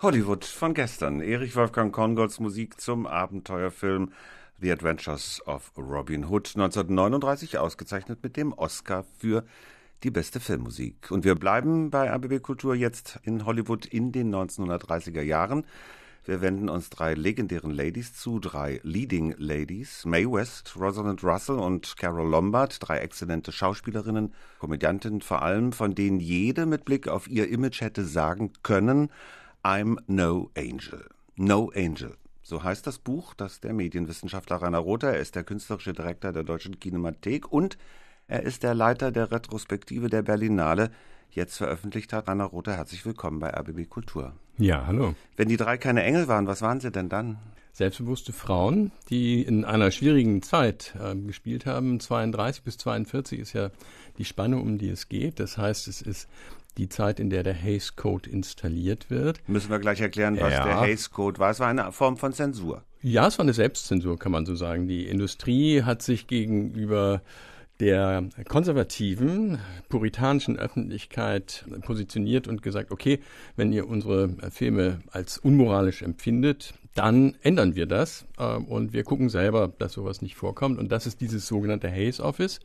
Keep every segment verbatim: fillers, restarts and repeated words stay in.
Hollywood von gestern. Erich Wolfgang Korngolds Musik zum Abenteuerfilm The Adventures of Robin Hood, neunzehnhundertneununddreißig ausgezeichnet mit dem Oscar für die beste Filmmusik. Und wir bleiben bei A B B Kultur jetzt in Hollywood in den neunzehnhundertdreißiger Jahren. Wir wenden uns drei legendären Ladies zu, drei Leading Ladies, Mae West, Rosalind Russell und Carole Lombard, drei exzellente Schauspielerinnen, Komödiantinnen vor allem, von denen jede mit Blick auf ihr Image hätte sagen können, I'm no angel. No angel. So heißt das Buch, das der Medienwissenschaftler Rainer Rother, er ist der künstlerische Direktor der Deutschen Kinemathek und er ist der Leiter der Retrospektive der Berlinale, jetzt veröffentlicht hat. Rainer Rother, herzlich willkommen bei A B B Kultur. Ja, hallo. Wenn die drei keine Engel waren, was waren sie denn dann? Selbstbewusste Frauen, die in einer schwierigen Zeit äh, gespielt haben. zweiunddreißig bis zweiundvierzig ist ja die Spanne, um die es geht. Das heißt, es ist die Zeit, in der der Hays Code installiert wird. Müssen wir gleich erklären, was ja. der Hays Code war. Es war eine Form von Zensur. Ja, es war eine Selbstzensur, kann man so sagen. Die Industrie hat sich gegenüber der konservativen, puritanischen Öffentlichkeit positioniert und gesagt, okay, wenn ihr unsere Filme als unmoralisch empfindet, dann ändern wir das äh, und wir gucken selber, dass sowas nicht vorkommt. Und das ist dieses sogenannte Hays Office.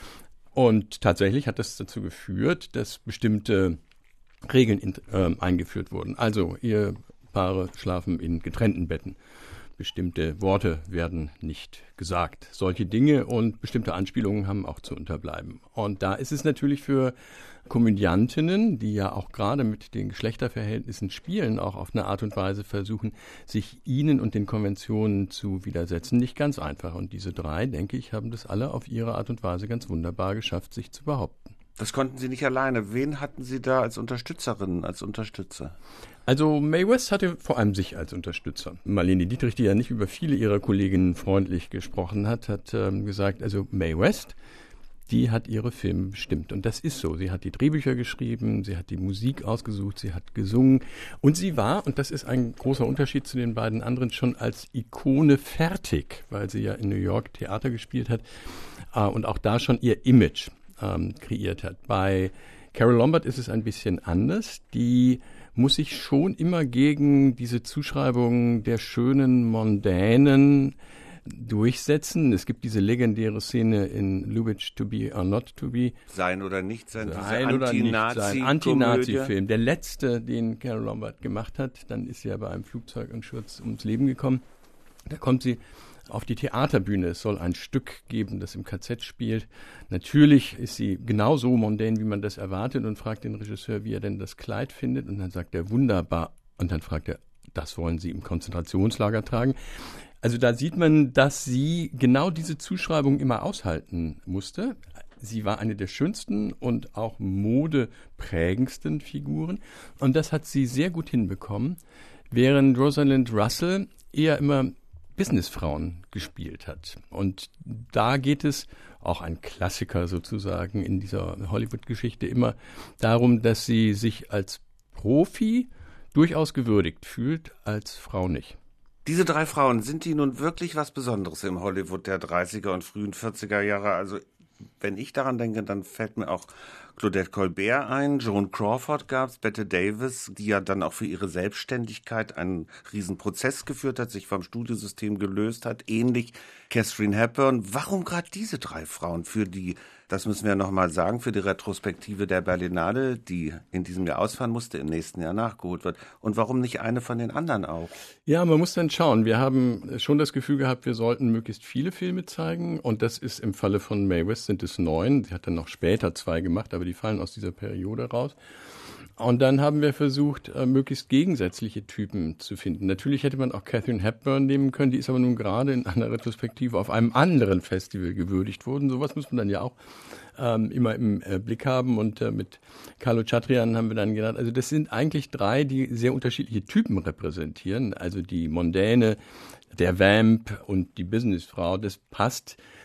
Und tatsächlich hat das dazu geführt, dass bestimmte Regeln in, äh, eingeführt wurden. Also Ehepaare schlafen in getrennten Betten. Bestimmte Worte werden nicht gesagt. Solche Dinge und bestimmte Anspielungen haben auch zu unterbleiben. Und da ist es natürlich für Komödiantinnen, die ja auch gerade mit den Geschlechterverhältnissen spielen, auch auf eine Art und Weise versuchen, sich ihnen und den Konventionen zu widersetzen, nicht ganz einfach. Und diese drei, denke ich, haben das alle auf ihre Art und Weise ganz wunderbar geschafft, sich zu behaupten. Das konnten Sie nicht alleine. Wen hatten Sie da als Unterstützerinnen, als Unterstützer? Also Mae West hatte vor allem sich als Unterstützer. Marlene Dietrich, die ja nicht über viele ihrer Kolleginnen freundlich gesprochen hat, hat ähm, gesagt, also Mae West, die hat ihre Filme bestimmt. Und das ist so. Sie hat die Drehbücher geschrieben, sie hat die Musik ausgesucht, sie hat gesungen. Und sie war, und das ist ein großer Unterschied zu den beiden anderen, schon als Ikone fertig, weil sie ja in New York Theater gespielt hat äh, und auch da schon ihr Image ähm, kreiert hat. Bei Carole Lombard ist es ein bisschen anders. Die muss sich schon immer gegen diese Zuschreibung der schönen, mondänen durchsetzen. Es gibt diese legendäre Szene in Lubitsch To Be or Not To Be. Sein oder nicht sein, sein diese Anti-Nazi- Anti-Nazi-Film. Der letzte, den Carole Lombard gemacht hat. Dann ist sie ja bei einem Flugzeugunfall ums Leben gekommen. Da kommt sie auf die Theaterbühne. Es soll ein Stück geben, das im K Z spielt. Natürlich ist sie genauso mondän, wie man das erwartet und fragt den Regisseur, wie er denn das Kleid findet. Und dann sagt er, wunderbar. Und dann fragt er, das wollen Sie im Konzentrationslager tragen? Also da sieht man, dass sie genau diese Zuschreibung immer aushalten musste. Sie war eine der schönsten und auch modeprägendsten Figuren. Und das hat sie sehr gut hinbekommen, während Rosalind Russell eher immer Businessfrauen gespielt hat. Und da geht es, auch ein Klassiker sozusagen in dieser Hollywood-Geschichte, immer darum, dass sie sich als Profi durchaus gewürdigt fühlt, als Frau nicht. Diese drei Frauen, sind die nun wirklich was Besonderes im Hollywood der dreißiger und frühen vierziger Jahre? Also wenn ich daran denke, dann fällt mir auch Claudette Colbert ein, Joan Crawford gab's, Bette Davis, die ja dann auch für ihre Selbstständigkeit einen riesen Prozess geführt hat, sich vom Studiosystem gelöst hat, ähnlich Katharine Hepburn. Warum gerade diese drei Frauen für die, das müssen wir nochmal sagen, für die Retrospektive der Berlinale, die in diesem Jahr ausfallen musste, im nächsten Jahr nachgeholt wird? Und warum nicht eine von den anderen auch? Ja, man muss dann schauen. Wir haben schon das Gefühl gehabt, wir sollten möglichst viele Filme zeigen. Und das ist im Falle von Mae West sind es neun. Sie hat dann noch später zwei gemacht, aber die fallen aus dieser Periode raus. Und dann haben wir versucht, möglichst gegensätzliche Typen zu finden. Natürlich hätte man auch Katharine Hepburn nehmen können, die ist aber nun gerade in einer Retrospektive auf einem anderen Festival gewürdigt worden. Sowas muss man dann ja auch ähm, immer im äh, Blick haben. Und äh, mit Carlo Chatrian haben wir dann gedacht, also das sind eigentlich drei, die sehr unterschiedliche Typen repräsentieren. Also die Mondäne, der Vamp und die Businessfrau, das passt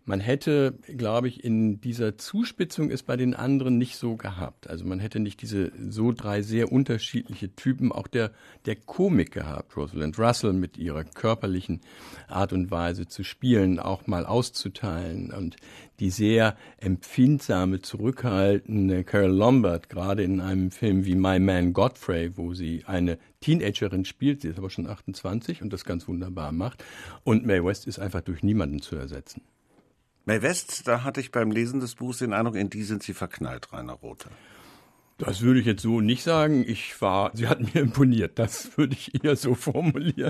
Man hätte, glaube ich, in dieser Zuspitzung es bei den anderen nicht so gehabt. Also man hätte nicht diese so drei sehr unterschiedliche Typen, auch der, der Komik gehabt. Rosalind Russell mit ihrer körperlichen Art und Weise zu spielen, auch mal auszuteilen, und die sehr empfindsame, zurückhaltende Carole Lombard, gerade in einem Film wie My Man Godfrey, wo sie eine Teenagerin spielt, sie ist aber schon achtundzwanzig und das ganz wunderbar macht. Und Mae West ist einfach durch niemanden zu ersetzen. Mae West, da hatte ich beim Lesen des Buchs den Eindruck, in die sind Sie verknallt, Rainer Rother. Das würde ich jetzt so nicht sagen. Ich war, sie hat mir imponiert. Das würde ich eher so formulieren.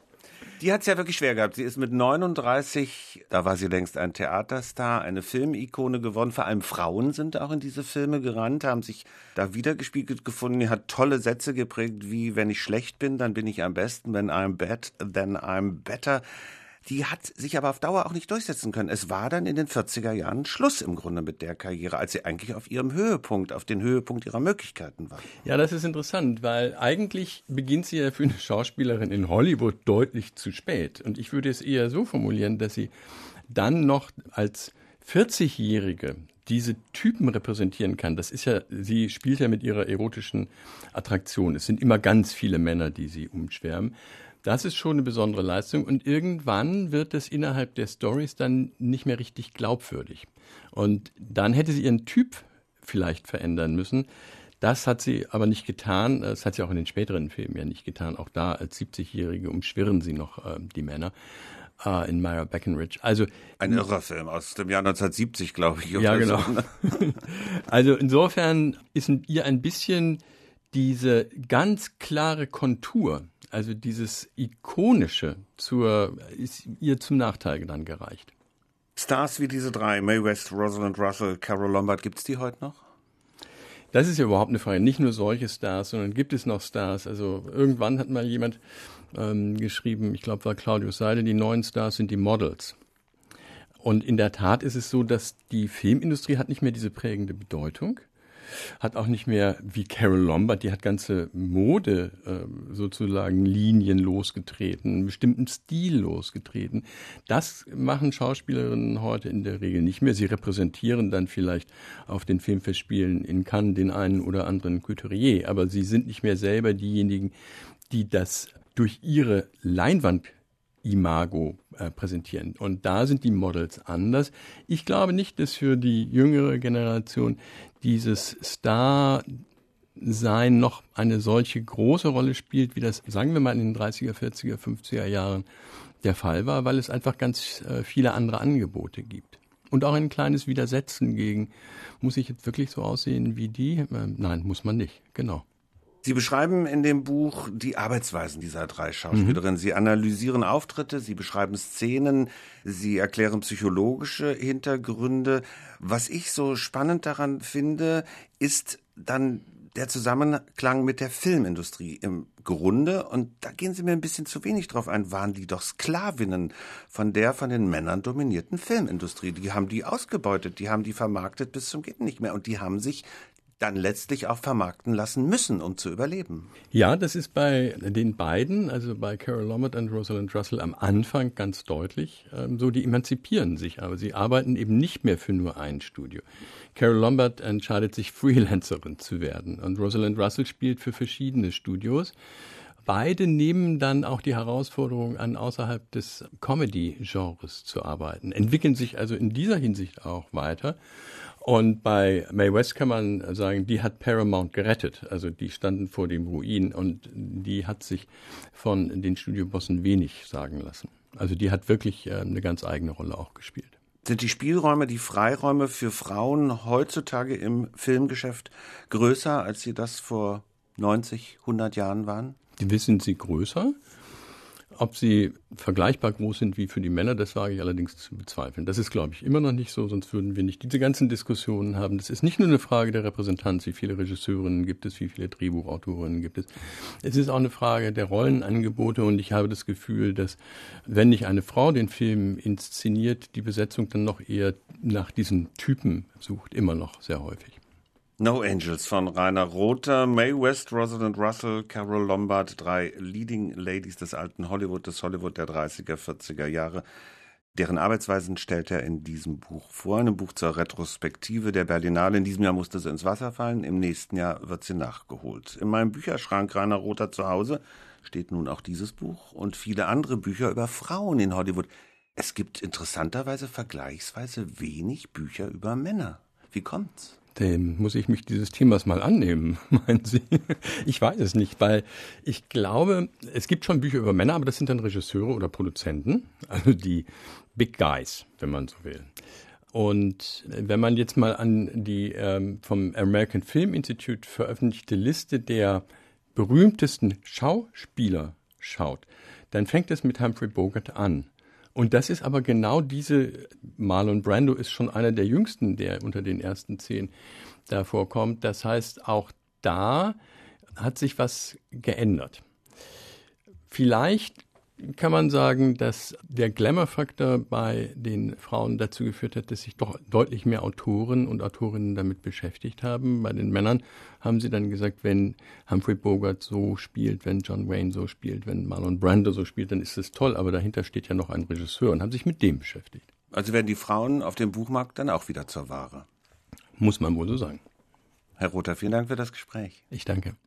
Die hat es ja wirklich schwer gehabt. Sie ist mit neununddreißig, da war sie längst ein Theaterstar, eine Filmikone geworden. Vor allem Frauen sind auch in diese Filme gerannt, haben sich da wiedergespiegelt gefunden. Die hat tolle Sätze geprägt, wie: wenn ich schlecht bin, dann bin ich am besten. When I'm bad, then I'm better. Die hat sich aber auf Dauer auch nicht durchsetzen können. Es war dann in den vierziger Jahren Schluss im Grunde mit der Karriere, als sie eigentlich auf ihrem Höhepunkt, auf den Höhepunkt ihrer Möglichkeiten war. Ja, das ist interessant, weil eigentlich beginnt sie ja für eine Schauspielerin in Hollywood deutlich zu spät. Und ich würde es eher so formulieren, dass sie dann noch als vierzigjährige diese Typen repräsentieren kann. Das ist ja, sie spielt ja mit ihrer erotischen Attraktion. Es sind immer ganz viele Männer, die sie umschwärmen. Das ist schon eine besondere Leistung, und irgendwann wird es innerhalb der Storys dann nicht mehr richtig glaubwürdig. Und dann hätte sie ihren Typ vielleicht verändern müssen. Das hat sie aber nicht getan. Das hat sie auch in den späteren Filmen ja nicht getan. Auch da als siebzigjährige umschwirren sie noch äh, die Männer äh, in Myra Breckinridge. Also ein irrer Film aus dem Jahr neunzehnhundertsiebzig, glaube ich. Oder ja, genau. So. Also insofern ist ihr ein bisschen diese ganz klare Kontur, also dieses Ikonische, zur, ist ihr zum Nachteil dann gereicht. Stars wie diese drei, Mae West, Rosalind Russell, Carole Lombard, gibt es die heute noch? Das ist ja überhaupt eine Frage. Nicht nur solche Stars, sondern gibt es noch Stars? Also irgendwann hat mal jemand ähm, geschrieben, ich glaube, war Claudius Seidel, die neuen Stars sind die Models. Und in der Tat ist es so, dass die Filmindustrie hat nicht mehr diese prägende Bedeutung. Hat auch nicht mehr wie Carole Lombard, die hat ganze Mode äh, sozusagen Linien losgetreten, einen bestimmten Stil losgetreten. Das machen Schauspielerinnen heute in der Regel nicht mehr. Sie repräsentieren dann vielleicht auf den Filmfestspielen in Cannes den einen oder anderen Couturier, aber sie sind nicht mehr selber diejenigen, die das durch ihre Leinwand Imago äh, präsentieren. Und da sind die Models anders. Ich glaube nicht, dass für die jüngere Generation dieses Star-Sein noch eine solche große Rolle spielt, wie das, sagen wir mal, in den dreißiger, vierziger, fünfziger Jahren der Fall war, weil es einfach ganz äh, viele andere Angebote gibt. Und auch ein kleines Widersetzen gegen, muss ich jetzt wirklich so aussehen wie die? Äh, nein, muss man nicht, genau. Sie beschreiben in dem Buch die Arbeitsweisen dieser drei Schauspielerinnen. Mhm. Sie analysieren Auftritte, Sie beschreiben Szenen, Sie erklären psychologische Hintergründe. Was ich so spannend daran finde, ist dann der Zusammenklang mit der Filmindustrie im Grunde. Und da gehen Sie mir ein bisschen zu wenig drauf ein. Waren die doch Sklavinnen von der von den Männern dominierten Filmindustrie? Die haben die ausgebeutet, die haben die vermarktet bis zum Geht nicht mehr. Und die haben sich dann letztlich auch vermarkten lassen müssen, um zu überleben. Ja, das ist bei den beiden, also bei Carole Lombard und Rosalind Russell am Anfang ganz deutlich ähm, so, die emanzipieren sich, aber sie arbeiten eben nicht mehr für nur ein Studio. Carole Lombard entscheidet sich, Freelancerin zu werden, und Rosalind Russell spielt für verschiedene Studios. Beide nehmen dann auch die Herausforderung an, außerhalb des Comedy-Genres zu arbeiten, entwickeln sich also in dieser Hinsicht auch weiter. Und bei Mae West kann man sagen, die hat Paramount gerettet. Also die standen vor dem Ruin, und die hat sich von den Studiobossen wenig sagen lassen. Also die hat wirklich eine ganz eigene Rolle auch gespielt. Sind die Spielräume, die Freiräume für Frauen heutzutage im Filmgeschäft größer, als sie das vor neunzig, hundert Jahren waren? Gewiss sind sie größer. Ob sie vergleichbar groß sind wie für die Männer, das wage ich allerdings zu bezweifeln. Das ist, glaube ich, immer noch nicht so, sonst würden wir nicht diese ganzen Diskussionen haben. Das ist nicht nur eine Frage der Repräsentanz, wie viele Regisseurinnen gibt es, wie viele Drehbuchautorinnen gibt es. Es ist auch eine Frage der Rollenangebote, und ich habe das Gefühl, dass, wenn nicht eine Frau den Film inszeniert, die Besetzung dann noch eher nach diesen Typen sucht, immer noch sehr häufig. No Angels von Rainer Rother, Mae West, Rosalind Russell, Carole Lombard, drei Leading Ladies des alten Hollywood, des Hollywood der dreißiger, vierziger Jahre. Deren Arbeitsweisen stellt er in diesem Buch vor, einem Buch zur Retrospektive der Berlinale. In diesem Jahr musste sie ins Wasser fallen, im nächsten Jahr wird sie nachgeholt. In meinem Bücherschrank Rainer Rother zu Hause steht nun auch dieses Buch und viele andere Bücher über Frauen in Hollywood. Es gibt interessanterweise vergleichsweise wenig Bücher über Männer. Wie kommt's? Dem muss ich mich dieses Themas mal annehmen, meinen Sie? Ich weiß es nicht, weil ich glaube, es gibt schon Bücher über Männer, aber das sind dann Regisseure oder Produzenten, also die Big Guys, wenn man so will. Und wenn man jetzt mal an die ähm, vom American Film Institute veröffentlichte Liste der berühmtesten Schauspieler schaut, dann fängt es mit Humphrey Bogart an. Und das ist aber genau diese, Marlon Brando ist schon einer der jüngsten, der unter den ersten zehn da vorkommt. Das heißt, auch da hat sich was geändert. Vielleicht kann man sagen, dass der Glamour-Faktor bei den Frauen dazu geführt hat, dass sich doch deutlich mehr Autoren und Autorinnen damit beschäftigt haben. Bei den Männern haben sie dann gesagt, wenn Humphrey Bogart so spielt, wenn John Wayne so spielt, wenn Marlon Brando so spielt, dann ist das toll. Aber dahinter steht ja noch ein Regisseur und haben sich mit dem beschäftigt. Also werden die Frauen auf dem Buchmarkt dann auch wieder zur Ware? Muss man wohl so sagen. Herr Rother, vielen Dank für das Gespräch. Ich danke.